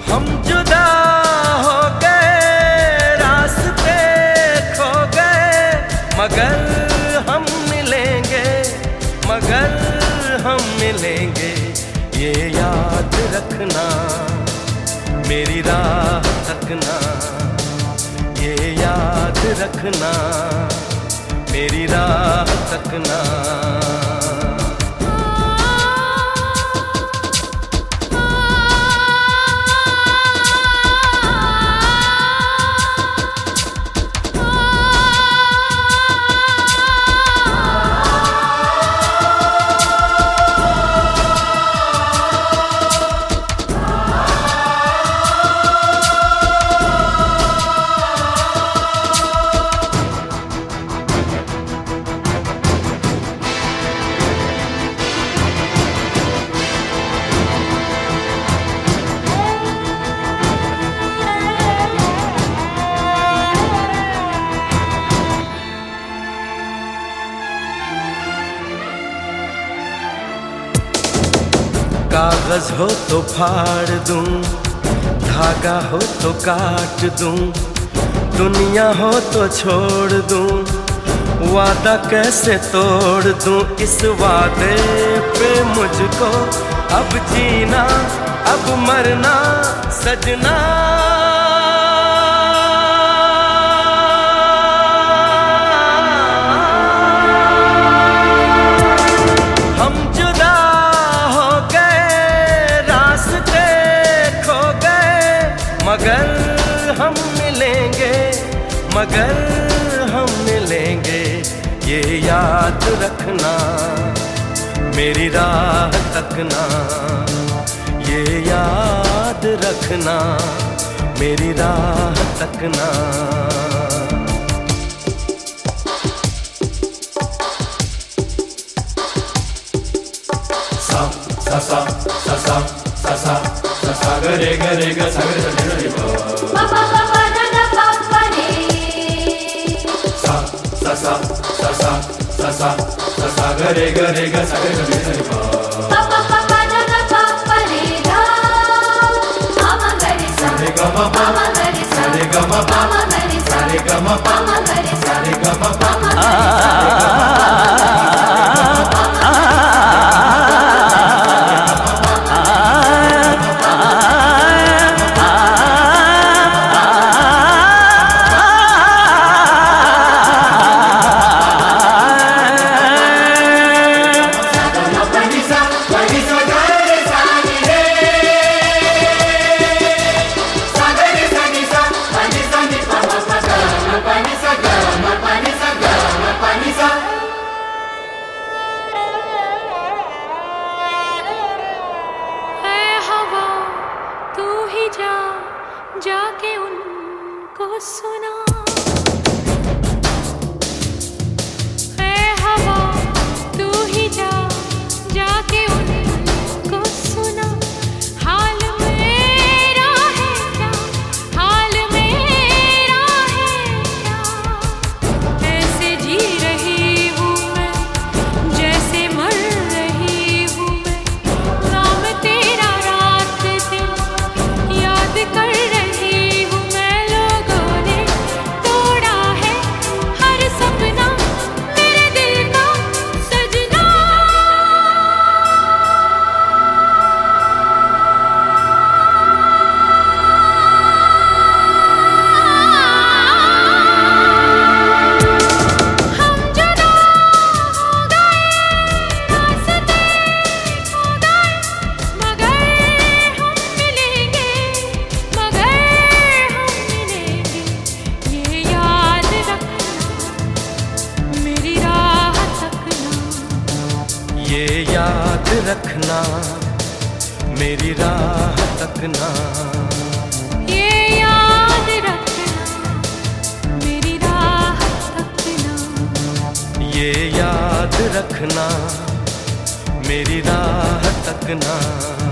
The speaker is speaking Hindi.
हम जुदा हो गए, रास्ते खो गए, मगर हम मिलेंगे, मगर हम मिलेंगे। ये याद रखना, मेरी राह तकना, ये याद रखना, मेरी राह तकना। कागज हो तो फाड़ दूं, धागा हो तो काट दूं, दुनिया हो तो छोड़ दूं, वादा कैसे तोड़ दूं। इस वादे पे मुझको अब जीना, अब मरना सजना। मगर हम मिलेंगे, मगर हम मिलेंगे। ये याद रखना, मेरी राह तकना, ये याद रखना, मेरी राह तकना। सा सा सा सा सा सा सा सा ग रे ग रे ग सा ग रे ग रे ग प प प प द द प प रे सा सा सा सा सा सा सा सा ग रे ग रे ग सा ग रे ग रे ग प प प प द द प प रे गा म ग रे सा रे ग म प म ग रे सा रे ग म प म ग रे सा रे ग म प म ग रे सा रे ग म प म ग रे सा। जाके उनको सुना, है हवा तू ही जा, जाके उनको सुना। हाल मेरा है क्या, हाल मेरा है क्या, ऐसे जी रही हूँ मैं, जैसे मर रही हूँ मैं। नाम तेरा रात दिन याद कर रही हूँ मैं। लोगों ने तोड़ा है हर सपना मेरे दिल का सजना। हम जुदा हो गए, रास्ते खो गए, मगर हम मिलेंगे, मगर हम मिलेंगे। ये याद रखना, मेरी राह तकना, ये याद रखना, मेरी राह तकना। ये याद रखना, मेरी राह तकना। ये याद रखना, मेरी राह तकना।